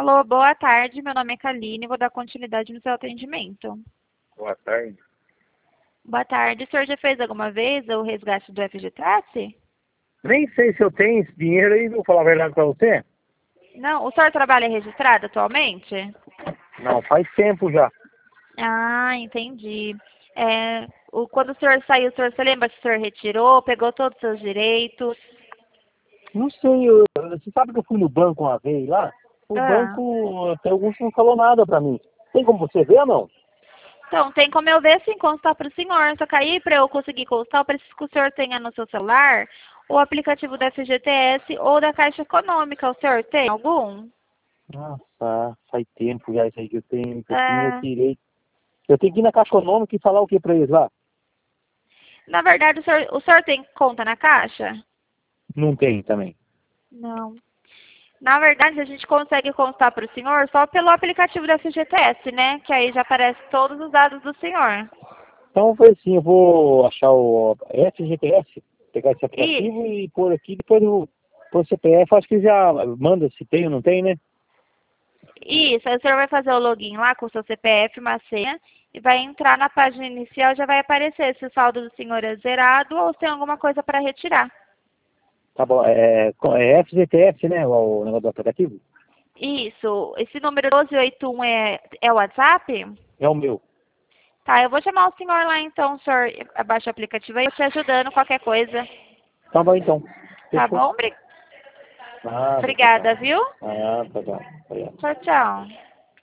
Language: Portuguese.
Alô, boa tarde. Meu nome é Kaline. Vou dar continuidade no seu atendimento. Boa tarde. Boa tarde. O senhor já fez alguma vez o resgate do FGTS? Nem sei se eu tenho esse dinheiro aí, vou falar a verdade pra você. Não. O senhor trabalha registrado atualmente? Não, faz tempo já. Ah, entendi. Quando o senhor saiu, o senhor se lembra se o senhor retirou, pegou todos os seus direitos? Não sei, você sabe que eu fui no banco uma vez lá? O Ah. banco, até alguns não falou nada pra mim. Tem como você ver ou não? Então, tem como eu ver sim, constar para o senhor. Só que aí, para eu conseguir constar, eu preciso que o senhor tenha no seu celular o aplicativo da FGTS ou da Caixa Econômica. O senhor tem algum? Nossa, faz tempo já isso aí que eu tenho, que eu tinha É, direito. Eu tenho que ir na Caixa Econômica e falar o que pra eles lá? na verdade, o senhor tem conta na Caixa? Não tem também. Não. Na verdade, a gente consegue constar para o senhor só pelo aplicativo da FGTS, né? Que aí já aparece todos os dados do senhor. Então foi assim, eu vou achar o FGTS, pegar esse Isso. aplicativo e pôr aqui, depois eu pôr o CPF, acho que já manda se tem ou não tem, né? Isso, aí o senhor vai fazer o login lá com o seu CPF, uma senha, e vai entrar na página inicial, já vai aparecer se o saldo do senhor é zerado ou se tem alguma coisa para retirar. Tá bom, é FGTS, né, o negócio do aplicativo? Isso, esse número 1281 é o WhatsApp? É o meu. Tá, eu vou chamar o senhor lá então, o senhor abaixa o aplicativo aí, eu te ajudando, qualquer coisa. Tá bom então. Tá Fechou? bom? Nada, tchau, Obrigada, tchau. viu? Ah, tchau, tchau. Obrigado. Tchau, tchau.